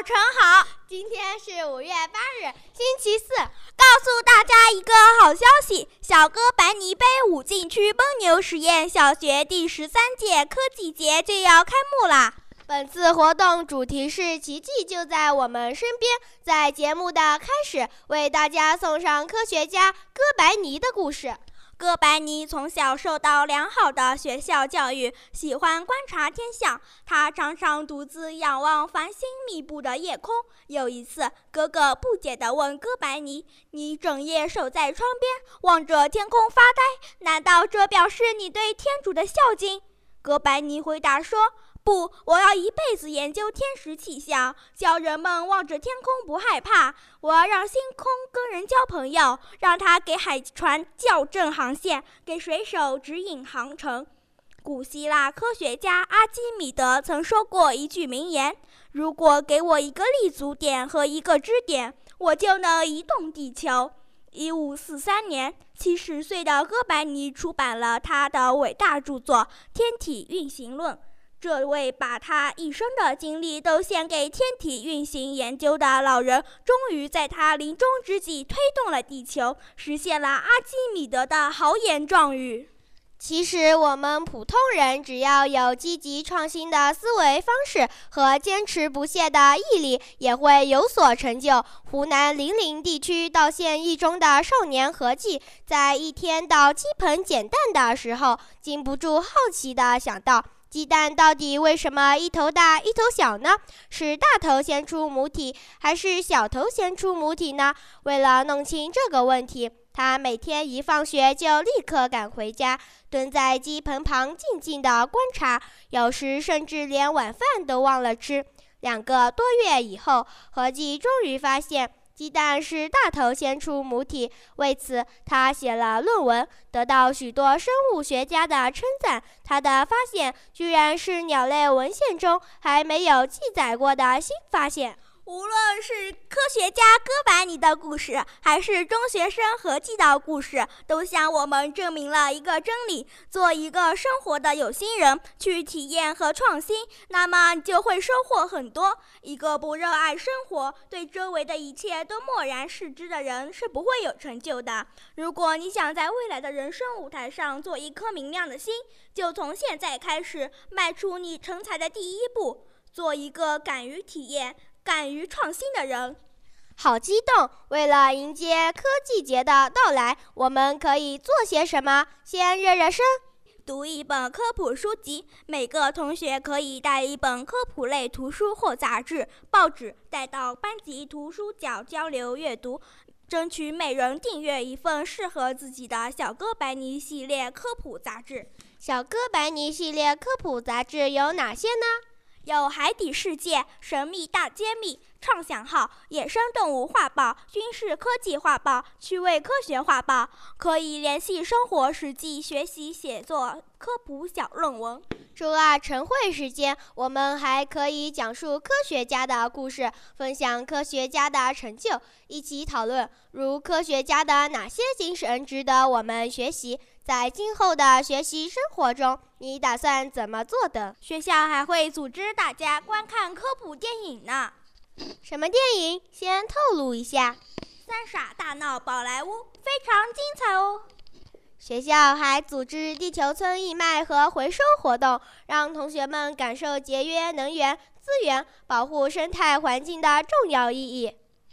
晨好， 今天是5月8日，星期四。 告诉大家一个好消息，小哥白尼杯5禁区奔牛实验小学第13届科技节就要开幕啦！ 本次活动主题是奇迹就在我们身边。在节目的开始，为大家送上科学家哥白尼的故事。 哥白尼从小受到良好的学校教育，喜欢观察天象。他常常独自仰望繁星密布的夜空。有一次，哥哥不解地问哥白尼：“你整夜守在窗边，望着天空发呆，难道这表示你对天主的孝敬？”哥白尼回答说：“不，我要一辈子研究天时气象，教人们望着天空不害怕。我要让星空跟人交朋友，让它给海船校正航线，给水手指引航程。”古希腊科学家阿基米德曾说过一句名言：“如果给我一个立足点和一个支点，我就能移动地球。”1543年，70岁的哥白尼出版了他的伟大著作《天体运行论》。这位把他一生的精力都献给天体运行研究的老人，终于在他临终之际推动了地球，实现了阿基米德的豪言壮语。 其实我们普通人只要有积极创新的思维方式和坚持不懈的毅力，也会有所成就。湖南零陵地区道县一中的少年何继，在一天到鸡棚捡蛋的时候，禁不住好奇地想到，鸡蛋到底为什么一头大一头小呢？是大头先出母体，还是小头先出母体呢？为了弄清这个问题，他每天一放学就立刻赶回家，蹲在鸡棚旁静静地观察，有时甚至连晚饭都忘了吃。2个多月以后，何继终于发现鸡蛋是大头先出母体，为此他写了论文，得到许多生物学家的称赞。他的发现居然是鸟类文献中还没有记载过的新发现。 无论是科学家哥白尼的故事，还是中学生何继的故事，都向我们证明了一个真理：做一个生活的有心人，去体验和创新，那么你就会收获很多。一个不热爱生活，对周围的一切都漠然视之的人，是不会有成就的。如果你想在未来的人生舞台上做一颗明亮的星，就从现在开始，迈出你成才的第一步，做一个敢于体验、敢于创新的人。 好激动！为了迎接科技节的到来，我们可以做些什么？先热热身， 读一本科普书籍。每个同学可以带一本科普类图书或杂志、报纸带到班级图书角交流阅读，争取每人订阅一份适合自己的小哥白尼系列科普杂志。 小哥白尼系列科普杂志有哪些呢？ 有海底世界、神秘大揭秘、畅想号、野生动物画报、军事科技画报、趣味科学画报，可以联系生活实际学习写作科普小论文。 周2晨会时间，我们还可以讲述科学家的故事，分享科学家的成就，一起讨论如科学家的哪些精神值得我们学习。在今后的学习生活中，你打算怎么做的？ 学校还会组织大家观看科普电影呢。 什么电影？先透露一下。 三傻大闹宝莱坞，非常精彩哦。 学校还组织地球村义卖和回收活动，让同学们感受节约能源资源、保护生态环境的重要意义。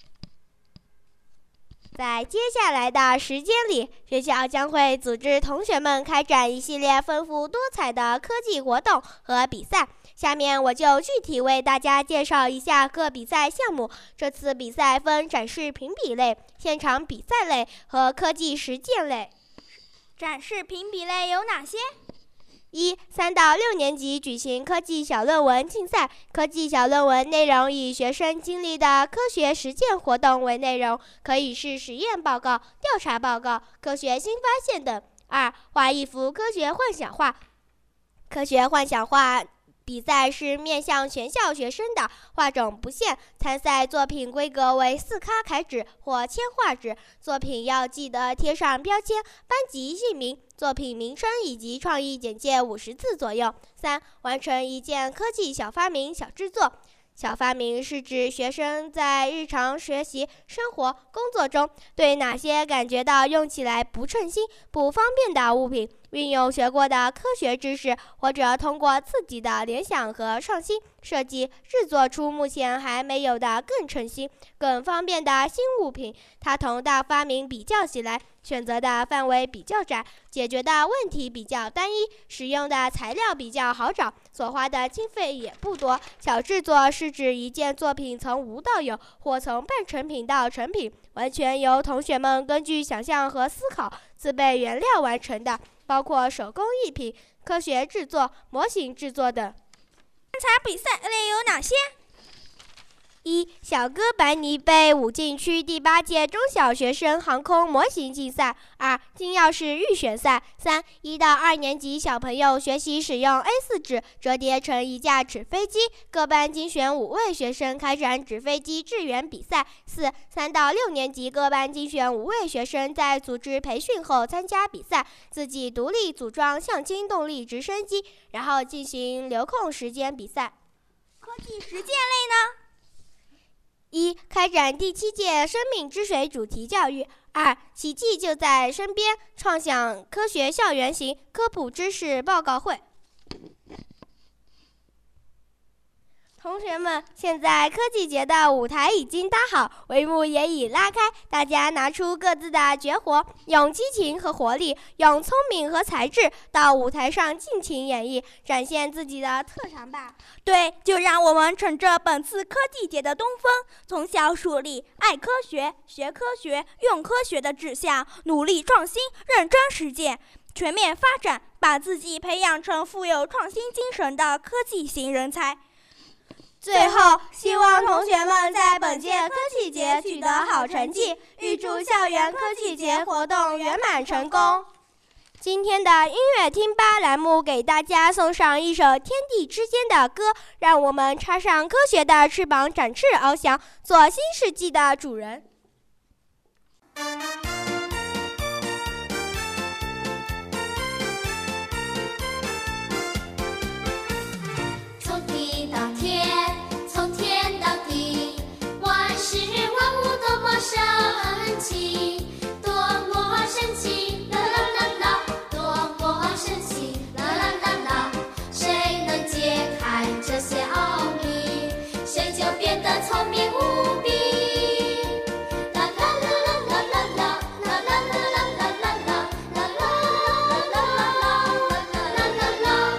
在接下来的时间里，学校将会组织同学们开展一系列丰富多彩的科技活动和比赛。下面我就具体为大家介绍一下各比赛项目。这次比赛分展示评比类、现场比赛类和科技实践类。 展示评比类有哪些 ？3到6年级举行科技小论文竞赛，科技小论文内容以学生经历的科学实践活动为内容，可以是实验报告、调查报告、科学新发现等。2. 画一幅科学幻想画。科学幻想画比赛是面向全校学生的，画种不限，参赛作品规格为4卡楷纸或铅画纸，作品要记得贴上标签、班级姓名、作品名称以及创意简介50字左右。3. 完成一件科技小发明小制作。 小发明是指学生在日常学习、生活、工作中对哪些感觉到用起来不称心、不方便的物品，运用学过的科学知识，或者通过自己的联想和创新设计，制作出目前还没有的更称心、更方便的新物品。它同大发明比较起来，选择的范围比较窄，解决的问题比较单一，使用的材料比较好找，所花的经费也不多。小制作是指一件作品从无到有，或从半成品到成品，完全由同学们根据想象和思考自备原料完成的，包括手工艺品、科学制作、模型制作等。 观察比赛类有哪些 ？1. 小哥白尼杯武进区第8届中小学生航空模型竞赛。2. 金钥匙预选赛。3. 1到2年级小朋友学习使用 A4 纸折叠成一架纸飞机，各班精选5位学生开展纸飞机致远比赛。4. 3到6年级各班精选5位学生在组织培训后参加比赛，自己独立组装向氢动力直升机，然后进行留空时间比赛。 科技实践类呢 ？1. 开展第7届生命之水主题教育。2. 奇迹就在身边，创想科学校园型科普知识报告会。同学们，现在科技节的舞台已经搭好，帷幕也已拉开，大家拿出各自的绝活，用激情和活力，用聪明和才智到舞台上尽情演绎，展现自己的特长吧。 对，就让我们乘着本次科技节的东风，从小树立爱科学、学科学、用科学的志向，努力创新，认真实践，全面发展，把自己培养成富有创新精神的科技型人才。 最后，希望同学们在本届科技节取得好成绩，预祝校园科技节活动圆满成功。今天的音乐听吧栏目给大家送上一首《天地之间的歌》，让我们插上科学的翅膀，展翅翱翔，做新世纪的主人。 神奇，多么神奇！啦啦啦啦，多么神奇！啦啦啦啦，谁能解开这些奥秘，谁就变得聪明无比。啦啦啦啦啦啦啦，啦啦啦啦啦啦啦，啦啦啦啦啦啦啦啦。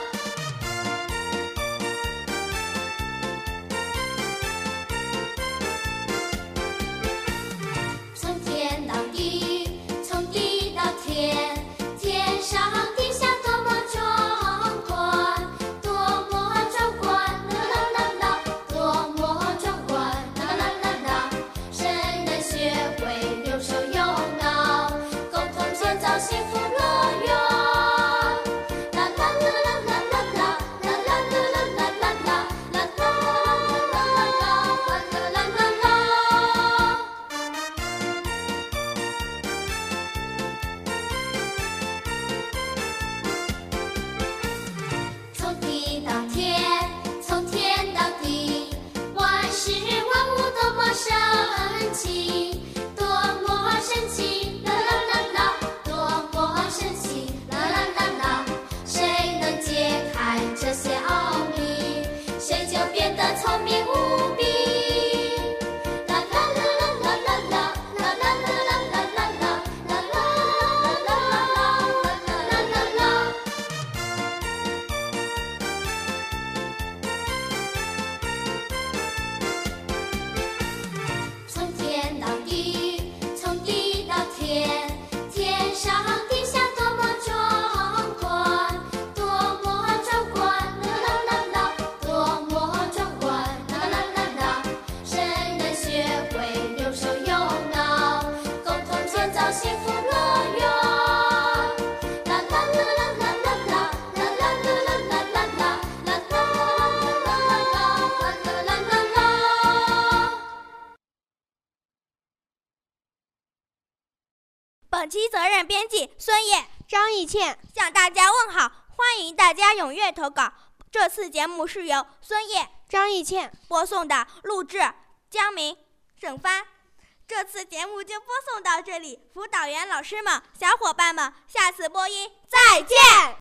从天到地，从地到天，天上地下多么壮观，多么壮观！啦啦啦啦，多么壮观！啦啦啦啦，谁能学会有手有脑，共同建造幸福乐园？啦啦啦啦啦啦啦，啦啦啦啦啦啦啦，啦啦啦啦啦啦啦啦啦。从地到天，从天到地，万事万物多么神奇，多么神奇！啦啦啦啦，多么神奇！啦啦啦啦，谁能解开这些奥秘，谁就变得聪明无比。啦啦啦啦啦啦啦，啦啦啦啦啦啦啦，啦啦啦啦啦啦啦啦。从天到地，从地到天，天上地下多么壮观，多么壮观！啦啦啦啦，多么壮观！啦啦啦啦，谁能学会有手有脑，共同建造幸福乐园？啦啦啦啦啦啦啦，啦啦啦啦啦啦啦，啦啦啦啦啦啦啦。 本期责任编辑孙烨、 张艺倩。 向大家问好，欢迎大家踊跃投稿。 这次节目是由孙叶、 张艺倩播送的，录制江明、沈帆。这次节目就播送到这里，辅导员老师们、小伙伴们，下次播音再见。